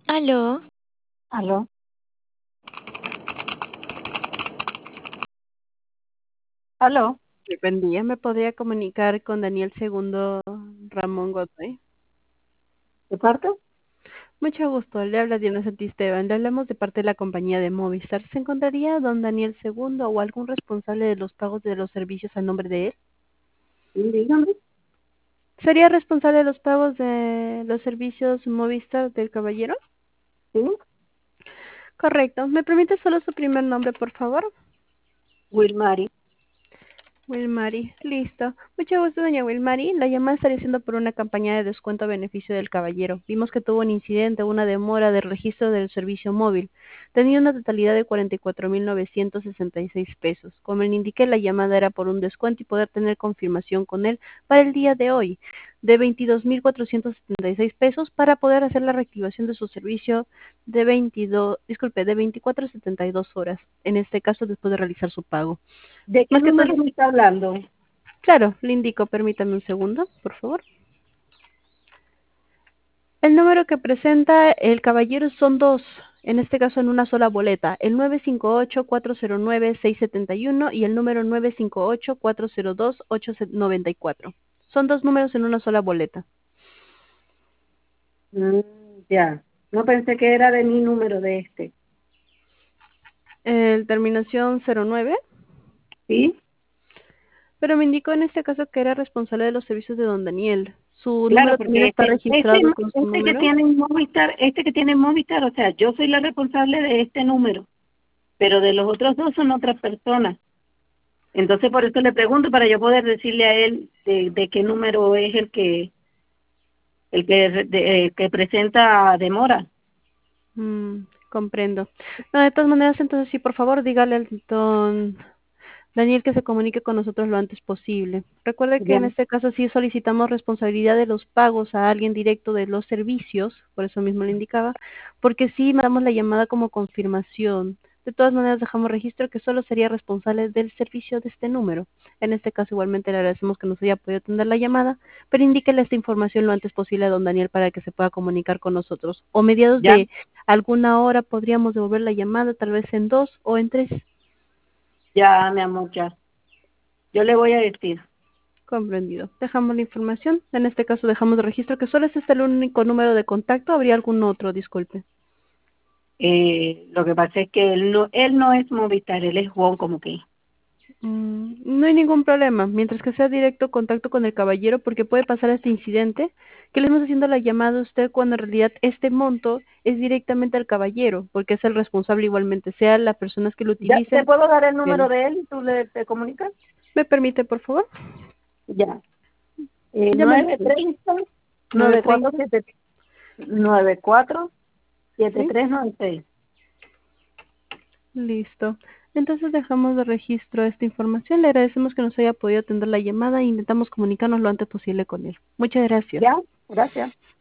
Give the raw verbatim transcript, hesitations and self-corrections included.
Aló, Aló, aló, Buen día, ¿me podría comunicar con Daniel Segundo Ramón Godoy? ¿de parte? Mucho gusto, le habla Diana Santisteban, le hablamos de parte de la compañía de Movistar. ¿Se encontraría don Daniel Segundo o algún responsable de los pagos de los servicios a nombre de él? Sí, dígame. ¿Sería responsable de los pagos de los servicios Movistar del caballero? Sí, Correcto, ¿me permite solo su primer nombre, por favor? Wilmary. Wilmary, listo. Mucho gusto, doña Wilmary. La llamada estaría siendo por una campaña de descuento a beneficio del caballero. Vimos que tuvo un incidente, una demora de registro del servicio móvil. Tenía una totalidad de cuarenta y cuatro mil novecientos sesenta y seis pesos. Como le indiqué, la llamada era por un descuento y poder tener confirmación con él para el día de hoy de veintidós mil cuatrocientos setenta y seis pesos para poder hacer la reactivación de su servicio de veintidós, disculpe, de veinticuatro a setenta y dos horas. En este caso, después de realizar su pago. ¿De qué Más que todo, número me está hablando? claro, le indico, permítame un segundo, por favor. El número que presenta el caballero son dos, en este caso en una sola boleta, el nueve cinco ocho cuatro cero nueve seis siete uno y el número nueve cinco ocho cuatro cero dos ocho nueve cuatro. Son dos números en una sola boleta. Mm, ya, no pensé que era de mi número de este. El terminación cero nueve, ¿Sí? pero me indicó en este caso que era responsable de los servicios de don Daniel. ¿Su Claro, número también porque está este, este, registrado con su este que número? tiene Movistar, este que tiene Movistar, o sea, yo soy la responsable de este número, pero de los otros dos son otras personas. Entonces, por eso le pregunto, para yo poder decirle a él de, de qué número es el que, el que, de- que presenta demora. Mm, comprendo. No, de todas maneras, entonces sí, por favor, dígale al don Daniel que se comunique con nosotros lo antes posible. Recuerde que Ya, en este caso sí solicitamos responsabilidad de los pagos a alguien directo de los servicios, por eso mismo le indicaba, porque sí mandamos la llamada como confirmación. De todas maneras, dejamos registro que solo sería responsable del servicio de este número. En este caso, igualmente le agradecemos que nos haya podido atender la llamada, pero indíquele esta información lo antes posible a don Daniel para que se pueda comunicar con nosotros. O mediados ya, de alguna hora podríamos devolver la llamada, tal vez en dos o en tres. ya, mi amor, ya. Yo le voy a decir. Comprendido. Dejamos la información. En este caso dejamos de registro que solo ese es el único número de contacto. ¿Habría algún otro? Disculpe. Eh, lo que pasa es que él no, él no es Movistar, él es Juan como que. Mm, no hay ningún problema, mientras que sea directo contacto con el caballero, porque puede pasar este incidente, que le estamos haciendo la llamada a usted cuando en realidad este monto es directamente al caballero, porque es el responsable igualmente, sea las personas que lo Ya, ¿te utilicen. puedo dar el número Él. de él y tú le te comunicas? ¿Me permite, por favor? Ya. Eh, Ya me lo nueve sé. treinta nueve nueve cuatro treinta, siete nueve cuatro siete ¿sí? tres nueve seis. Listo. Entonces dejamos de registro esta información. Le agradecemos que nos haya podido atender la llamada e intentamos comunicarnos lo antes posible con él. Muchas gracias. Ya, gracias.